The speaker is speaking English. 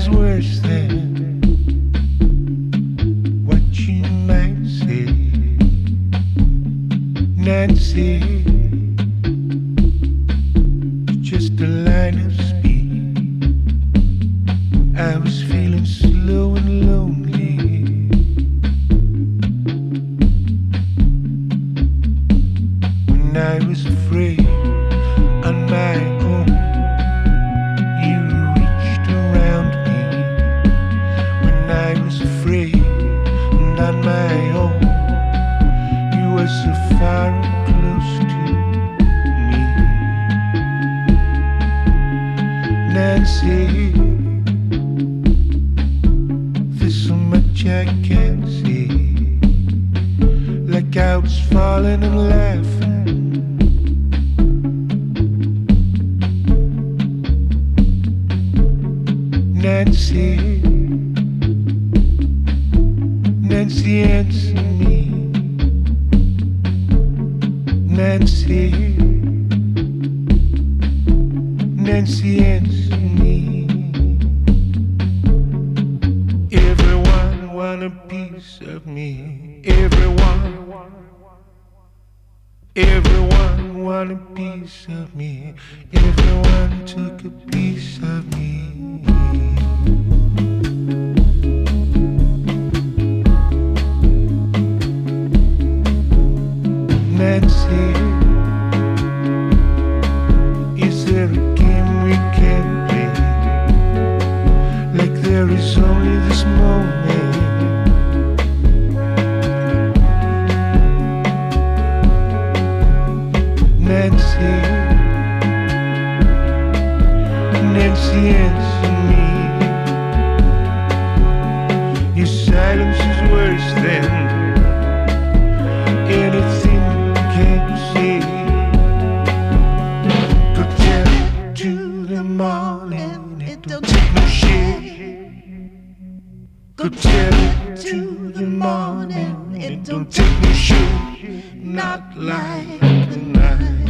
is worse than what you might say. Nancy, just a line of speed. I was feeling slow and lonely. When I was afraid on my own, you reached around me. When I was afraid and on my own, you were so far and close to me. Nancy, there's so much I can't see. Like I was falling and laughing. Nancy, Nancy, answer me. Nancy, Nancy, answer me. Everyone want a piece of me. Everyone want a piece of me. Everyone took a piece of me. Nancy, is there a game we can play? Like there is only this moment. Nancy, Nancy, answer me. Your silence is worse than anything can say. Go down to the morning, it don't take no shit. Go down to the morning, it don't take no shit. Not like the night.